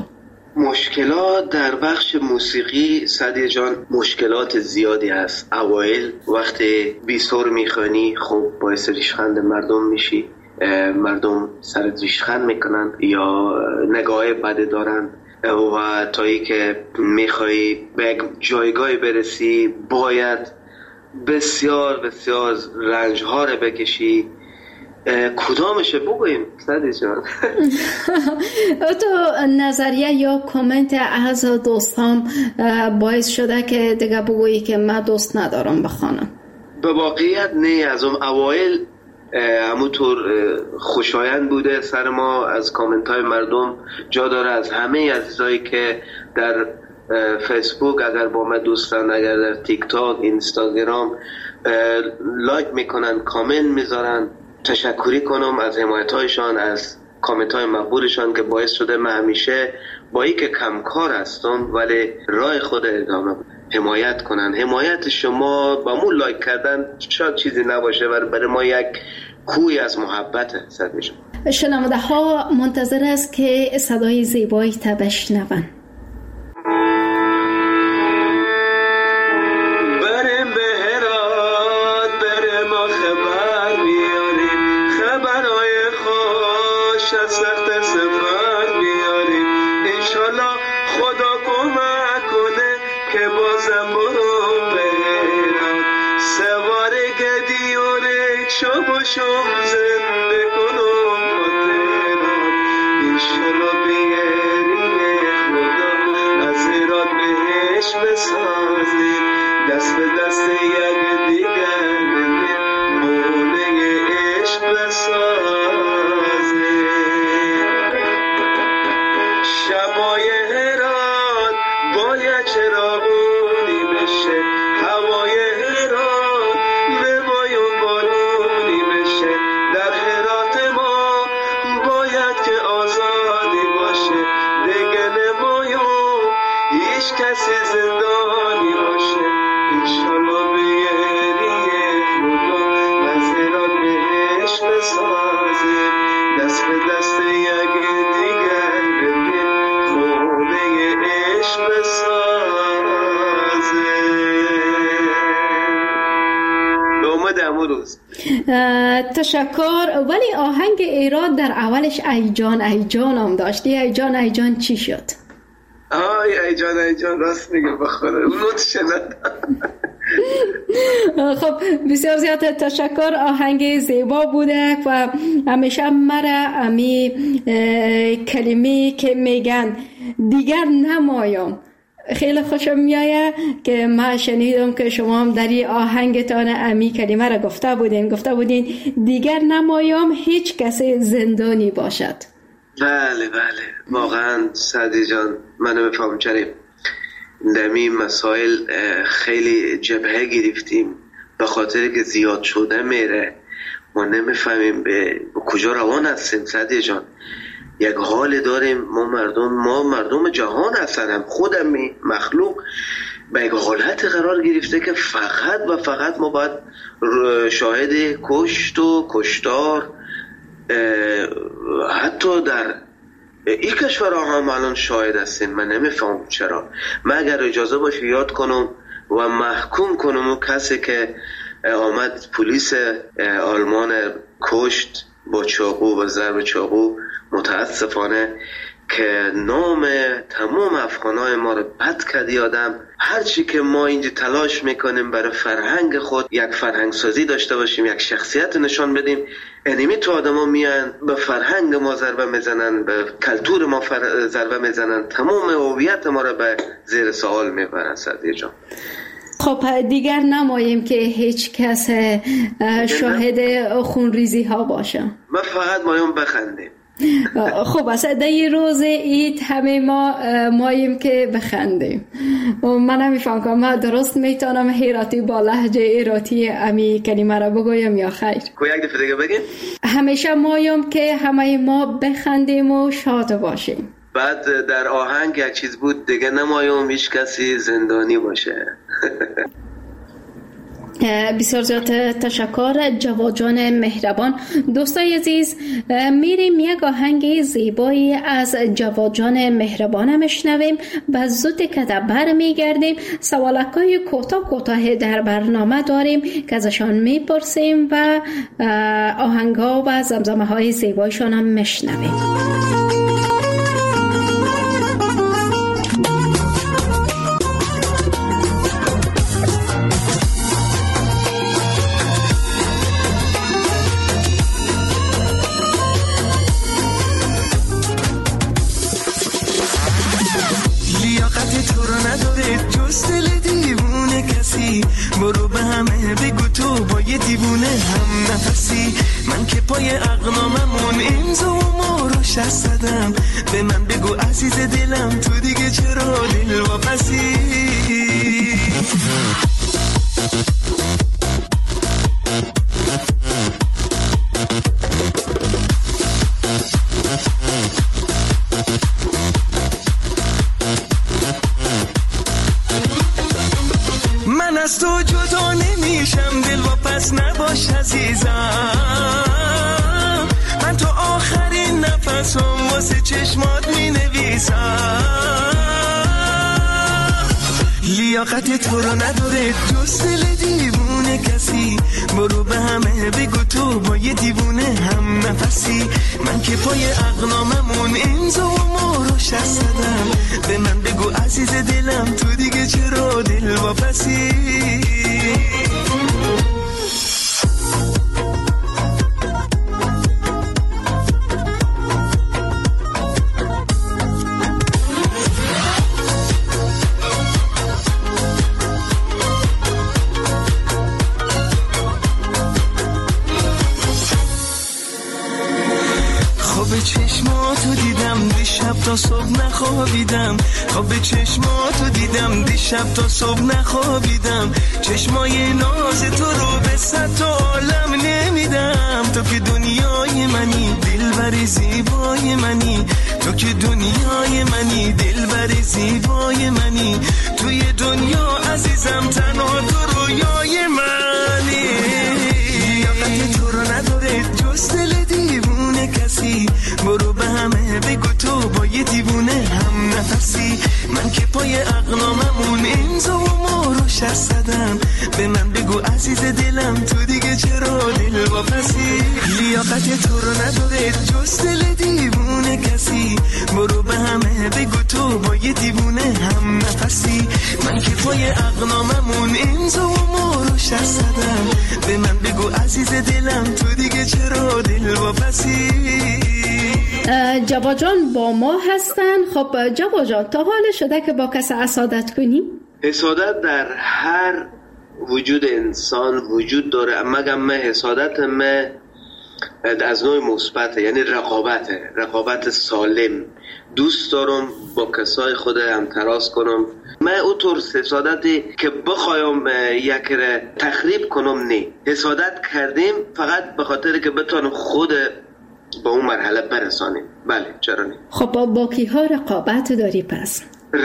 مشکلات در بخش موسیقی سعدی جان مشکلات زیادی هست. اوایل وقتی بیسور میخوانی خب باعث ریشخند مردم میشی، مردم سر ریشخند میکنن یا نگاه بد دارن و تایی که میخوایی به جایگاهی برسی باید بسیار بسیار رنج ها رو بکشی. کدامشه بگویم سعدی جان؟ تو نظریه یا کامنت از دوستان باعث شده که دیگه بگویی که من دوست ندارم بخوانم؟ به واقعیت نه، از اون اوایل همونطور خوشایند بوده سر ما از کامنت های مردم. جا داره از همه عزیزایی که در فیسبوک اگر با من دوستن، اگر در تیک تاک اینستاگرام لایک میکنن، کامنت میذارن، تشکری کنم از حمایت هایشان، از کامنت های مقبولشان که باعث شده من همیشه با ای که کمکار هستم ولی راه خود ادامه حمایت کنن. حمایت شما با مون لایک کردن شاید چیزی نباشه ولی برای ما یک کوی از محبت صد میشه. شنونده ها منتظر است که صدای زیبایی تا بشنون. دست به دست یک دیگر بونه عشق بسازیم. به دست یک دیگر خونه عشق بسازه. به امید همون روز. تشکر. ولی آهنگ ایراد در اولش ای جان ای جان هم داشتی. ای جان ای جان چی شد؟ آی ای جان ای جان راست میگه بخدا اونو شنیدم. خب بسیار زیاد تشکر. آهنگ زیبا بوده و همیشه مرا امی کلمه که میگن دیگر نمایم خیلی خوشم میایه که من شنیدم که شما هم در این آهنگتان امی کلمه را گفته بودین گفته بودین دیگر نمایم هیچ کسی زندانی باشد. بله بله واقعا سعدی جان منو بفهم چریم دمی مسائل خیلی جبهه گرفتیم به خاطر که زیاد شده میره ما نمیفهمیم به کجا روان هستیم. سعدی جان یک حال داریم ما مردم ما مردم جهان هستن خودم مخلوق به یک حالت قرار گرفته که فقط و فقط ما باید شاهد کشت و کشتار حتی در این کشورها هم الان شاهد هستیم. من نمیفهم چرا. من اگر اجازه باشه یاد کنم و محکوم کنم اون کسی که آمد پلیس آلمان کشت با چاقو و ضرب چاقو متاسفانه که نام تمام افغانای ما رو بد کردی آدم. هرچی که ما اینجا تلاش میکنیم برای فرهنگ خود یک فرهنگ سازی داشته باشیم یک شخصیت نشان بدیم انیمی تو آدم ها میان به فرهنگ ما ضربه میزنن به کلتور ما فر... ضربه میزنن تمام هویت ما رو به زیر سوال میبرن. سعدی جان خب دیگر نماییم که هیچ کس شاهد خونریزی ها باشه. ما فقط مایم بخندیم. خب اصلا در یه روز عید همه ما ماییم که بخندیم. من نمیفهم که من درست میتونم هیراتی با لهجه ایراتی امی کلمه را بگویم یا خیر؟ کو یک دفعه دیگه بگین. همیشه مایم که همه ما بخندیم و شاد باشیم. بعد در آهنگ یک چیز بود دیگه نمایم هیچ کسی زندانی باشه. بسیار زیاد تشکر جواد جان مهربان. دوستای عزیز میریم یک آهنگ زیبایی از جواد جان مهربان میشنویم و زود که بر میگردیم سوالکای کوتاه کوتاه در برنامه داریم که ازشان میپرسیم و آهنگا و زمزمه های زیبایشان هم میشنویم. برو به همه بگو تو با یه دیوونه هم نفسی من که پای اقناممون امضا و ما رو شست زدم به من بگو عزیز دلم تو دیگه چرا دل واپسی از تو جدا نمیشم دل واپس نباش عزیزم من تو آخرین نفسم واسه چشمات می نویسم لیاقت تو رو نداره جز دل دیوونه کسی برو به همه بگو تو با یه دیوونه هم نفسی من که پای اقناممون امضا و ما رو شست زدم به من بگو عزیز دلم تو دیگه چرا دل واپسی تا صبح نخوابیدم خواب چشماتو دیدم دیشب تا صبح نخوابیدم چشمای ناز تو رو به صد تا عالم نمیدم تو که دنیای منی دلبر زیبای منی تو که دنیای منی دلبر زیبای منی توی دنیا عزیزم تنها تو رویای منی لیاقت تو رو نداره جز دل دیوونه کسی لیاقت تو رو نداره جز دل دیوونه کسی. برو به همه بگو تو با یه دیوونه هم نفسی. من که پای اقناممون امضا و مهرش زدم. به من بگو عزیز دلم تو دیگه چرا دل واپسی. جواد جان با ما هستن. خب جواد جان تا حال شده که با کسی حسادت کنی؟ حسادت در هر وجود انسان وجود داره، مگر من حسادت من از نوع مثبت، یعنی رقابته، رقابت سالم. دوست دارم با کسای خود هم تراز کنم. من اونطور حسادتی که بخوایم یک را تخریب کنم نه. حسادت کردیم فقط به خاطر که بتونم خود با اون مرحله برسانیم. بله چرا نه. خب با باقی ها رقابت داری پس؟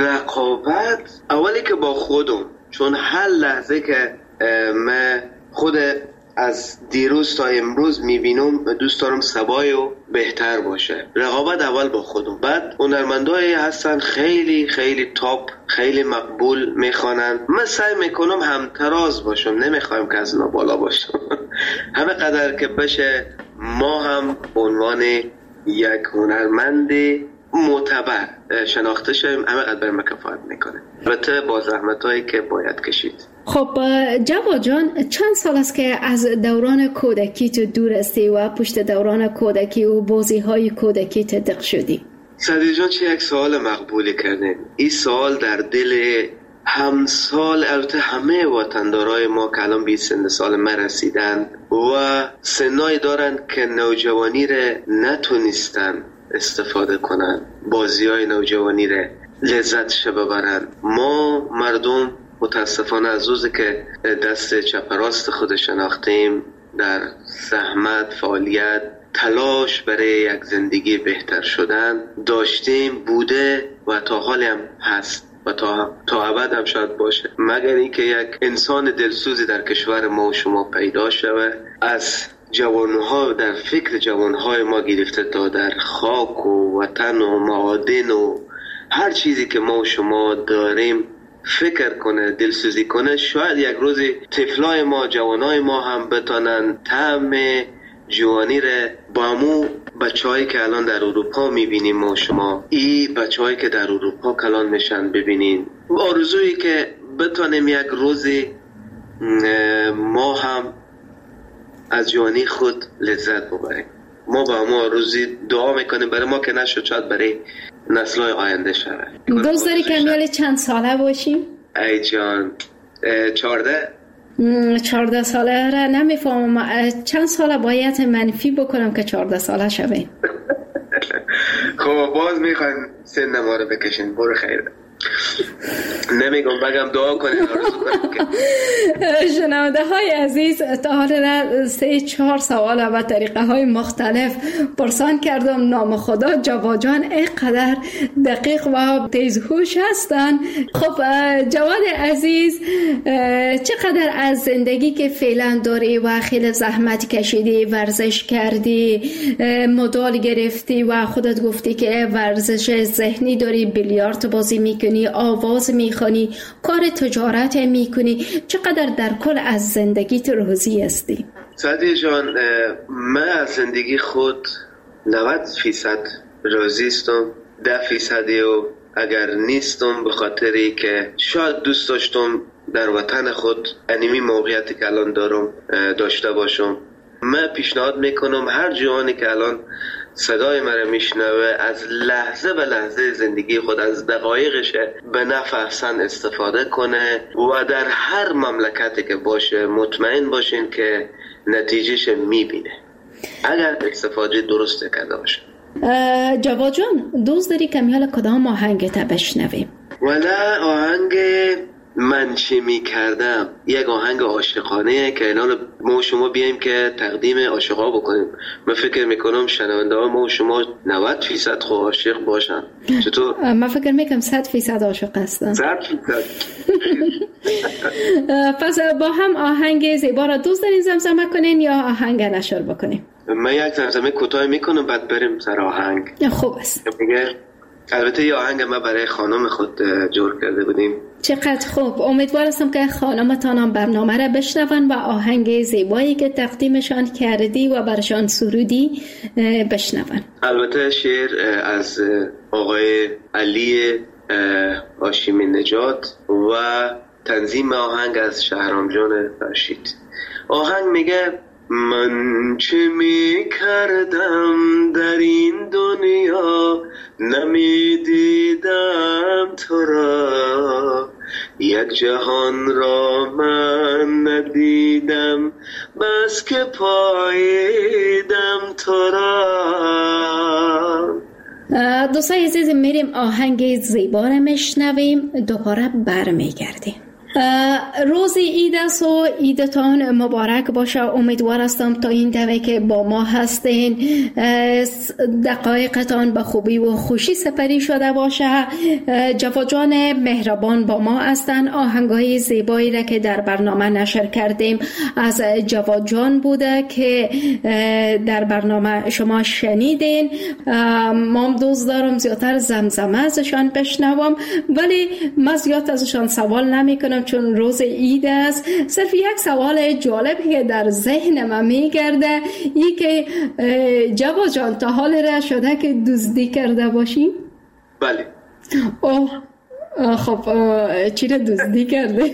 رقابت اولی که با خودم، چون هر لحظه که من خود از دیروز تا امروز میبینم دوست دارم سبای و بهتر باشه. رقابت اول با خودم. بعد هنرمندایی هستن خیلی خیلی تاپ، خیلی مقبول میخوانن. من سعی میکنم هم تراز باشم، نمیخوایم که از اونا بالا باشم. همه قدر که بشه ما هم عنوان یک هنرمند معتبر شناخته شویم، همه قدر ما کفایت میکنه، البته با زحمتایی که باید کشید. خب جواد جان چند سال است که از دوران کودکی تو دور هستی و پشت دوران کودکی و بازی های کودکی دق شدی؟ سعدی جان چه یک سوال مقبولی کردن. این سوال در دل همسال، البته همه وطندارای ما که الان به سن سال ما رسیدن و سنای دارن که نوجوانی را نتونستن استفاده کنن، بازی های نوجوانی را لذتش ببرن. ما مردم متاسفانه از روزی که دست چپ راست خود شناختیم در زحمت، فعالیت، تلاش برای یک زندگی بهتر شدن داشتیم، بوده و تا حالی هم هست و تا تا ابد هم شاید باشه، مگر اینکه یک انسان دلسوزی در کشور ما و شما پیدا شود. از جوانها در فکر جوانهای ما گرفته تا در خاک و وطن و معادن و هر چیزی که ما و شما داریم فکر کنه، دلسوزی کنه. شاید یک روزی طفلای ما، جوانای ما هم بتونن طعم جوانی را با همون بچه‌هایی که الان در اروپا میبینیم ما و شما، این بچه‌هایی که در اروپا کلان میشن ببینین. آرزویی که بتونیم یک روزی ما هم از جوانی خود لذت ببریم. ما با ما روزی دعا میکنیم، برای ما که نشد شاید برای نسل‌های آینده شود. دوست داری کمیال چند ساله باشیم؟ ای جان چارده چارده ساله را نمیفهمم. چند ساله باید منفی بکنم که چارده ساله شویم؟ خب باز میخواین سن ما رو بکشین. برو خیره، نمیگم بگم دعا کنین، آرزو کنین که شنونده های عزیز تا حالا سه چهار سوال و طریقه های مختلف پرسان کردم. نام خدا جواد جان اینقدر دقیق و تیزهوش هستن. خب جواد عزیز چقدر از زندگی که فعلا داری و خیلی زحمت کشیدی، ورزش کردی، مدال گرفتی و خودت گفتی که ورزش ذهنی داری، بیلیارد بازی میکنی، آواز میخوانی، کار تجارت میکنی، چقدر در کل از زندگی تو راضی هستی؟ سعدی جان من از زندگی خود نود فیصد راضی هستم. ده فیصدی و اگر نیستم به خاطری که شاید دوست داشتم در وطن خود انیمی موقعیتی که الان دارم داشته باشم. من پیشنهاد میکنم هر جوانی که الان صدای مرا میشنوه از لحظه به لحظه زندگی خود، از دقایقش به نفع احسن استفاده کنه و در هر مملکتی که باشه مطمئن باشین که نتیجهش میبینه اگر استفاده درست کرده باشه. جواد جان دوست داری کمیال کدام آهنگ تا بشنویم؟ ولی آهنگ من چی می کردم یک آهنگ عاشقانه که الان ما و شما بیایم که تقدیم عاشقا بکنیم. من فکر میکنم شنونده ها ما و شما نود فیصد خو عاشق باشن. چطور؟ من فکر میکنم صد فیصد عاشق هستن. صد فیصد. پس با هم آهنگ زیبا را دوست دارین زمزمه کنین یا آهنگ نشر بکنیم؟ من یک زمزمه کوتاه میکنم بعد بریم سر آهنگ. خوب است. میگه البته یه آهنگ ما برای خانم خود جور کرده بودیم. چقدر خوب. امیدوار هستم که خانمتان هم برنامه را بشنون و آهنگ زیبایی که تقدیمشان کردی و برشان سرودی بشنون. البته شعر از آقای علی هاشمی نژاد و تنظیم آهنگ از شهرام جان فرشید. آهنگ میگه من چه می کردم در این دنیا، نمی دیدم تو را، یک جهان را من ندیدم بس که پاییدم تو را. دوستای عزیز، میریم آهنگ زیبا را میشنویم، دوباره برمیگردیم. روز عید است و عیدتان مبارک باشه. امیدوار هستم تا این دمه که با ما هستین دقایقتان به خوبی و خوشی سپری شده باشه. جواد جان مهربان با ما هستن. آهنگای زیبایی را که در برنامه نشر کردیم از جواد جان بوده که در برنامه شما شنیدین. ما دوست دارم زیادتر زمزمه ازشان بشنوم، ولی من زیاد ازشان سوال نمی کنم چون روز عید است. صرف یک سوال جالبی که در ذهن من میگرده ای که جواد جان تا حال را شده که دزدی کرده باشی؟ بله. اوه خب چی را دزدی کرده؟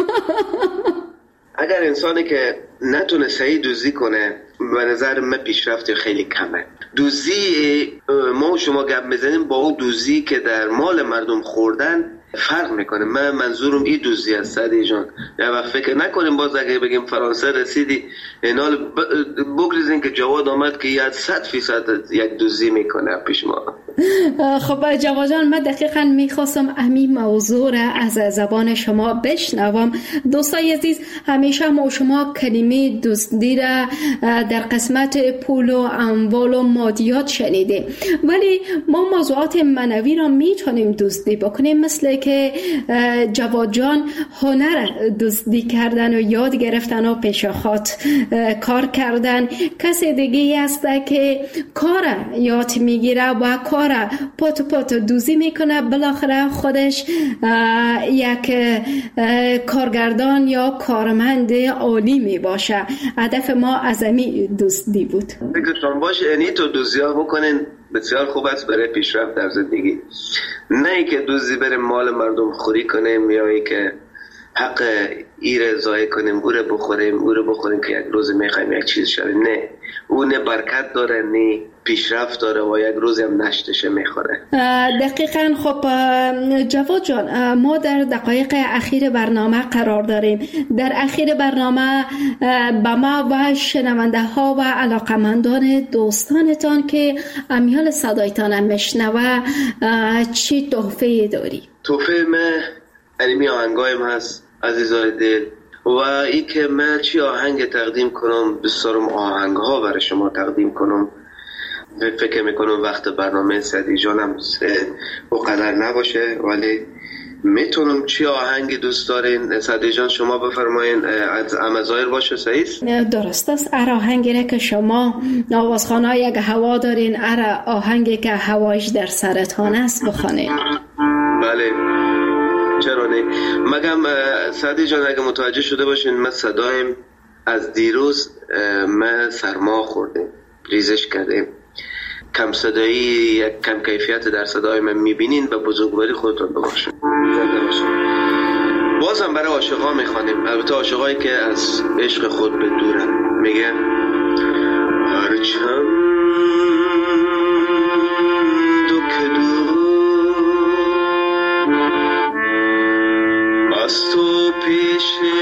اگر انسانی که نتونه صحیح دزدی کنه به نظر من پیشرفت خیلی کمه. دزدی ما و شما گپ میزنیم با اون دزدی که در مال مردم خوردن فرق میکنه. من منظورم این دزدی است سعدی جان. یا وقت فکر نکنیم باز اگه بگیم فرانسه رسیدی اینال بگریزین که جواد آمد که یاد صد فیصد یک دزدی میکنه پیش ما. خب جواد جان، من دقیقاً میخواستم همین موضوع را از زبان شما بشنوم. دوستای عزیز، همیشه ما شما کلمه دزدی را در قسمت پول و اموال و مادیات شنیدیم، ولی ما موضوعات معنوی را میتونیم دزدی بکنیم، مثل که جواد جان هنر دزدی کردن و یاد گرفتن و پیشاخات کار کردن. کسی دیگه هست که کار یاد میگیره و کار پات پات دوزی میکنه، بالاخره خودش یک کارگردان یا کارمند عالی میباشه. هدف ما ازمی دزدی بود. فکرتون باشه یعنی تو دوزی ها بکنین بسیار خوب است برای پیشرفت در زندگی، نه ای که دوزی بریم مال مردم خوری کنیم یا ای که حق ایره زای کنیم اوره بخوریم اوره بخوریم که یک روز میخوایم یک چیز شویم. نه، اون نه برکت داره نه پیشرفت داره و یک روزی هم نشتشه میخوره. دقیقاً. خب جواد جان، ما در دقایق اخیر برنامه قرار داریم. در اخیر برنامه به ما و شنونده ها و علاقمندان دوستانتان که امیال صدایتان میشنوه چی تحفه داری؟ تحفه من انیمی آهنگایم هست عزیزای دل، و ای که من چی آهنگ تقدیم کنم، بسیارم آهنگ ها برای شما تقدیم کنم. فکر میکنم وقت برنامه سعدی جانم او قدر نباشه، ولی میتونم چی آهنگ دوست دارین سعدی جان شما بفرمایین. از امزایر باشه سعیست؟ درست است. ار آهنگی را که شما آوازخانه یک هوا دارین، ار آهنگی که هوایش در سرطان است بخوانین. بله چرا نه. مگم سعدی جان اگه متوجه شده باشین من صدایم از دیروز من سرما خوردیم، ریزش کردیم، کم صدایی یک کم کیفیت در صدای من میبینین و بزرگواری خودتون ببخشید. بازم برای عاشقا میخوانیم، البته عاشقایی که از عشق خود به دورن. میگه هرچند دو که دور از تو پیشه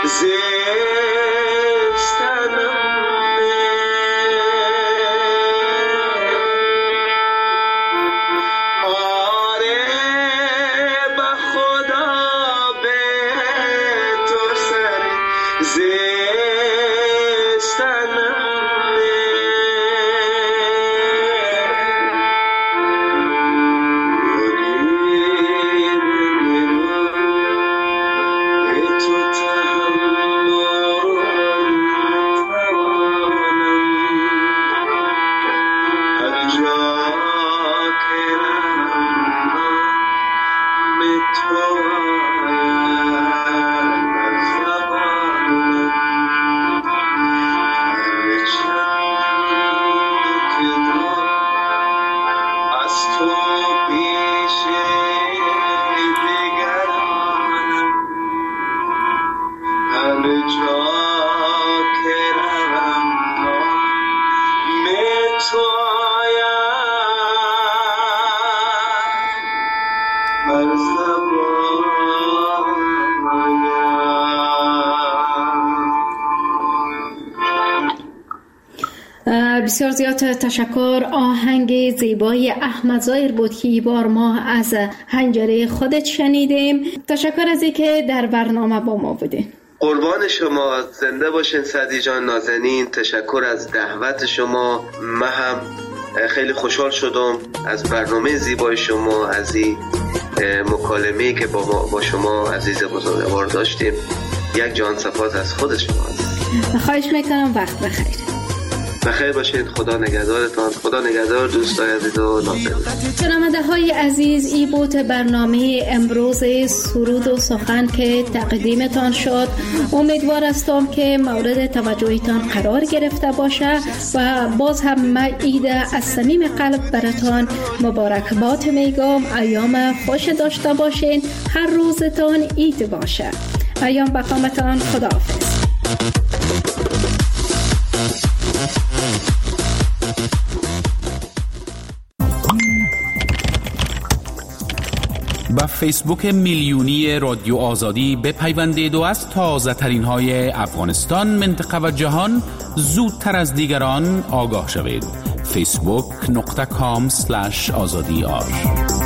بسیار زیاد تشکر. آهنگ زیبای احمد ظاهر بود که این بار ما از حنجره خودت شنیدیم. تشکر از اینکه در برنامه با ما بودین. قربان شما، زنده باشین سعدی جان نازنین. تشکر از دعوت شما. من هم خیلی خوشحال شدم از برنامه زیبای شما، از این مکالمه‌ای که با, ما با شما عزیز بزرگوار داشتیم. یک جان سپاس از خود شما. خواهش میکنم. وقت بخیر. بخیر باشید. خدا نگهدارتان. خدا نگهدار دوستای عزیز و نازنین. شنونده های عزیز، این بود برنامه امروز سرود و سخن که تقدیمتان شد. امیدوار هستم که مورد توجهتان قرار گرفته باشه و باز هم من عید از صمیم قلب براتان مبارکباد میگم. ایام خوش داشته باشین. هر روزتان عید باشه. ایام بخامتان. خداحافظ. با فیسبوک میلیونی رادیو آزادی بپیوندید و از تازه ترین های افغانستان، منطقه و جهان زودتر از دیگران آگاه شوید. فیسبوک نقطه کام سلش آزادی آر